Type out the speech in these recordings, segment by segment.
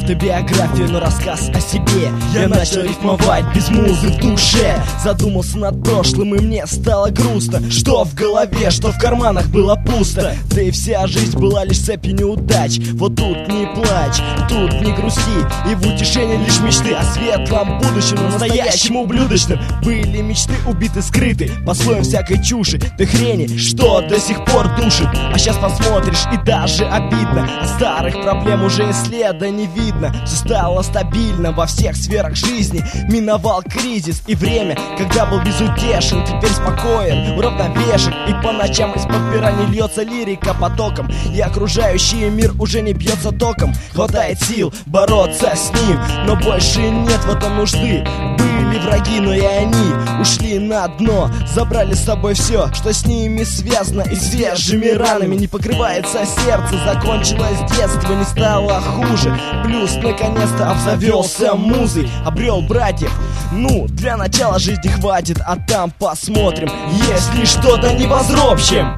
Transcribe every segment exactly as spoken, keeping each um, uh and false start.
автобиографию, но рассказ о себе. Я начал рифмовать без музы в душе. Задумался над прошлым, и мне стало грустно. Что в голове, что в карманах было пусто. Да и вся жизнь была лишь цепью неудач. Вот тут не плачь, тут не грусти, и в утешении лишь мечты о светлом будущем, но настоящем ублюдочном. Были мечты убиты, скрыты по слоям всякой чуши, той хрени, что до сих пор душит. А сейчас посмотришь, и даже обидно. А старых проблем уже и следа не видно. Все стало стабильно во всех сферах жизни. Миновал кризис и время, когда был безутешен. Теперь спокоен, уравновешен, и по ночам из-под пера не льется лирика потоком, и окружающий мир уже не бьется током. Хватает сил бороться с ним, но больше нет в этом нужды. Были враги, но и они ушли на дно. Забрали с собой все, что с ними связано, и свежими ранами не покрывается сердце. Закончилось детство, не стало хуже. Плюс наконец-то обзавелся музой, обрел братьев. Ну, для начала жизни хватит, а там посмотрим, если что-то не возробщим.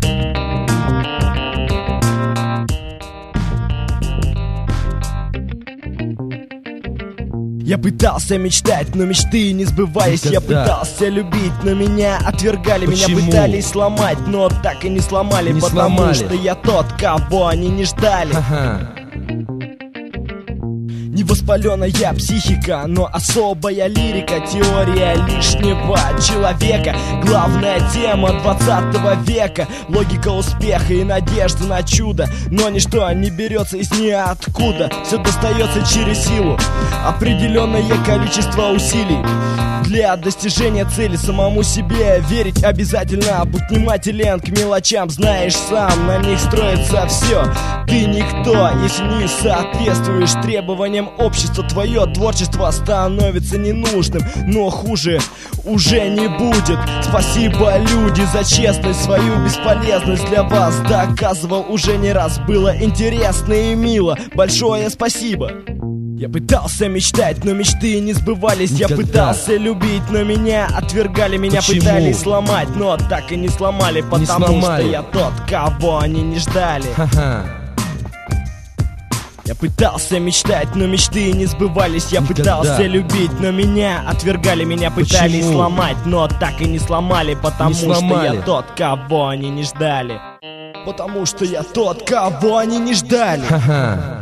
Я пытался мечтать, но мечты не сбывались. Никогда. Я пытался любить, но меня отвергали. Почему? Меня пытались сломать, но так и не сломали, не потому сломали. Что я тот, кого они не ждали. Ага. Невоспаленная психика, но особая лирика. Теория лишнего человека. Главная тема двадцатого века. Логика успеха и надежда на чудо. Но ничто не берется из ниоткуда. Все достается через силу. Определенное количество усилий для достижения цели. Самому себе верить обязательно. Будь внимателен к мелочам, знаешь сам, на них строится все. Ты никто, если не соответствуешь требованиям общества. Твое творчество становится ненужным, но хуже уже не будет. Спасибо, люди, за честность, свою бесполезность для вас доказывал уже не раз. Было интересно и мило, большое спасибо. Я пытался мечтать, но мечты не сбывались. Никогда. Я пытался любить, но меня отвергали. Меня Почему? Пытались сломать, но так и не сломали, потому не сломали. Что я тот, кого они не ждали. Ха-ха. Я пытался мечтать, но мечты не сбывались. Я Никогда. Пытался любить, но меня отвергали. Меня пытались Почему? Сломать, но так и не сломали, потому не сломали. Что я тот, кого они не ждали. Потому что я тот, кого они не ждали. Ха-ха.